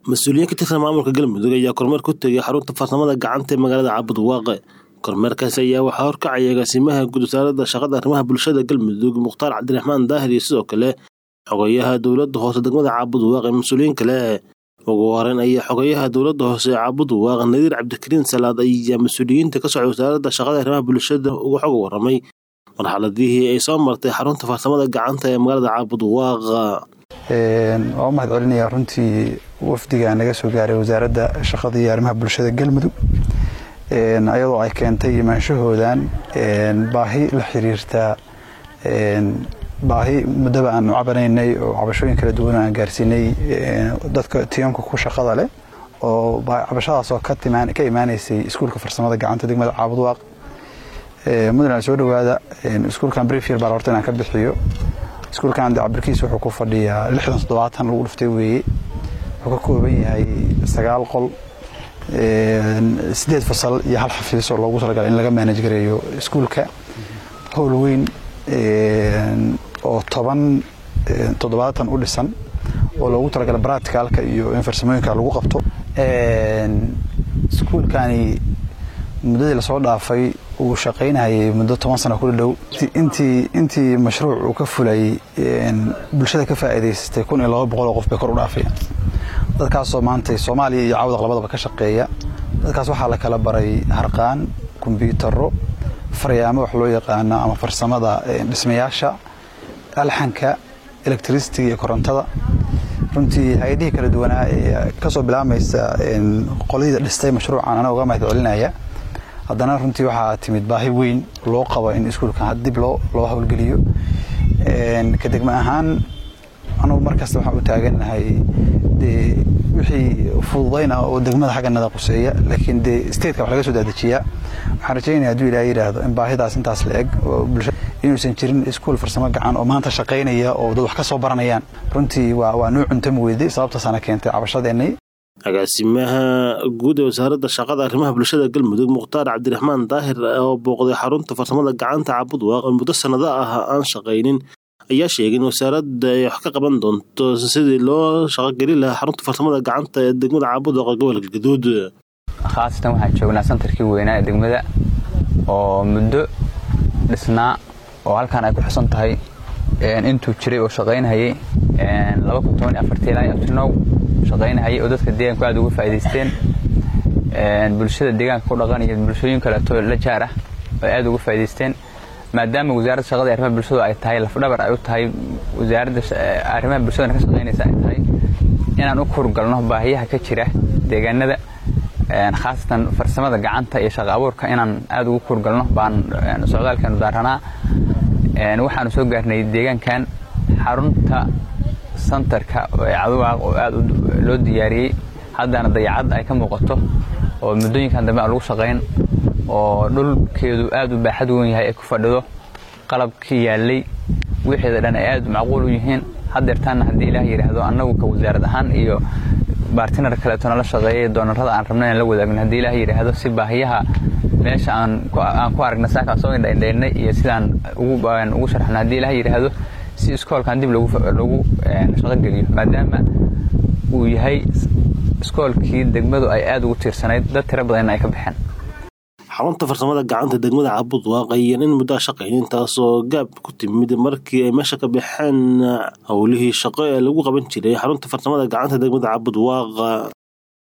Mas'uuliyiin ka tirsan maamulka Galmudug ayaa kormeer ku tagay xarunta farsamada gacanta ee magaalada Cabudwaaqe. Kormeerkaas ayaa waxaa horkacaya agaasimaha guud wasaaradda shaqada arrimaha bulshada Galmudug Mukhtaar Cabdiraxmaan Daahir iyo sidoo kale xogayaha dowladda hoose degmada Cabudwaaqe mas'uuliyiin kale. Ugu horeyn ayaa xogayaha dowladda hoose Cabudwaaqe Nadiir Cabdikariin Salaad ayaa mas'uuliyiinta ka socda wasaaradda shaqada arrimaha bulshada uga xog waramay marxaladihii ay soo martay xarunta farsamada gacanta ee magaalada Cabudwaaqe. oo mahad celinaya runtii wafdiga naga soo gaaray wasaaradda shaqada iyo arrimaha bulshada Galmudug ayadoo ay keentay imaanshahoodan baahi la xiriirta baahi mudaba aan cabanaynay oo cabashooyin kala duwan aan gaarsiinay dadka tiyanka ku shaqada leh oo cabashadaas oo ka imaanaysay iskuulka farsamada gacanta degmada Cabudwaaqe mudana soo dhawaada iskuulkan brief yar baa horta inaan ka bixiyo. iskuulkan cabirkiisa wuxuu ku fadhiyaa 67 lagu dhuftay weeye wuxuu ka kooban yahay 9 qol 8 fasal iyo hal xafiis oo loogu talagalay in laga manage gareeyo iskuulka howl weyn oo 70 u dhisan oo loogu talagalay practicalka iyo farsamooyinka lagu qabto. iskuulkani muddadii la soo dhaafay uu shaqeynayay muddo 10 sano ku dhow intii mashruuc uu ka fulay bulshada ka faa'iideystay 1200 qof bay kor u dhaafayaan. dadkaas oo maanta Soomaaliya iyo Cabudwaaqe labadaba ka shaqeeya. dadkaas waxaa la kala baray harqaan, kombiyuutarro, faryaamo wax loo yaqaan ama farsamada dhismayaasha, alxanka, electricity iyo korontada. runtii hay'adaha kala duwan ee ka soo bilaamaysa qolida dhistay mashruucan anaga uga mahad celinaya. haddana runtii waxaa timid baahi weyn loo qabo in iskuulkan dib loo hawlgeliyo. ka degmo ahaan anagu markasta waxaan u taaganahay wixii fududayna oo degmada xagganada quseeya laakiin state-ka wax laga soo daadajiyaa. waxaan rajaynayaa hadduu Ilaahay yiraahdo in baahidaas intaas la eg oo bulshada inuusan jirin iskuul farsamo gacan oo maanta shaqeynaya oo dad wax ka soo baranayaan. runtii waa nooc cuntam weeyday sababtaasana keentay cabashadeennay. agaasimaha guud ee wasaaradda shaqada arrimaha bulshada Galmudug Mukhtaar Cabdiraxmaan Daahir oo booqday xarunta farsamada gacanta Cabudwaaqe muddo sanado ah aan shaqeynin ayaa sheegay in wasaaradda ay wax ka qaban doonto sidii loo shaqo gelin lahaa xarunta farsamada gacanta ee degmada Cabudwaaqe gobolka Gaduud. khaasatan waxaan joognaa santarkii weynaa ee degmada oo muddo dhisnaa oo halkan ay ku xusan tahay intuu jiray oo shaqeynayay 2014 ilaa October shaqeynayay oo dadka deegaanka aad uga faa'iideysteen. bulshada deegaanka ku dhaqan iyo bulshooyin kale oo la jaar ah ay aad uga faa'iideysteen maadaama wasaaradda shaqada arrimaha bulshada ay tahay laf dhabar ay u tahay wasaaradda arrimaha bulshada ka shaqeynaysa ay tahay inaan u kurgalno baahiyaha ka jira deegaanada khaasatan farsamada gacanta iyo shaqo abuurka inaan aad ugu kurgalno baan socdaalkan daaranaa. waxaan soo gaarnay deegaankan xarunta santarka ee Cabudwaaqe oo aad loo diyaariyay haddana dayacad ay ka muuqato oo muddooyinkan dambe lagu shaqeyn oo dhulkeedu aad u baaxad weyn yahay ku fadhido qalabkii yaalay wixii dhan ay aad macquul u yihiin. haddeertaan haddii Ilaahay yiraahdo annagu ka wasaarad ahaan iyo bartiner kale oo la shaqeeyay doonarada aan rabnay in la wadaagno haddii Ilaahay yiraahdo si baahiyaha meesha aan ku aragna saaka soo indhaynay iyo sidaan ugu sharaxna haddii Ilaahay yiraahdo si iskoolkan dib lagu shaqo geliyo maadaama uu yahay iskoolkii degmadu ay aad ugu tiirsanayd dad tiro badan ay ka baxeen. xarunta farsamada gacanta degmada Cabudwaaqe ayaa in muddo shaqeyn taasoo gaab ku timid markii ay meesha ka baxeen hawlihii shaqo ee lagu qaban jiray xarunta farsamada gacanta degmada Cabudwaaqe.